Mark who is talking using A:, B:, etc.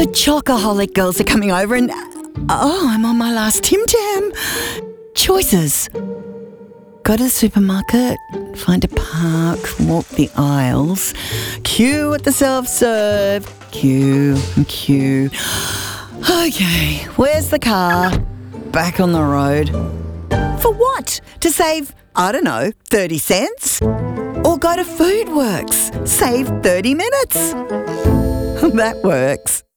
A: The Chocoholic girls are coming over and... Oh, I'm on my last Tim Tam. Choices. Go to the supermarket, find a park, walk the aisles, queue at the self-serve, queue and queue. Okay, where's the car? Back on the road. For what? To save, I don't know, 30 cents? Or go to Foodworks, save 30 minutes? That works.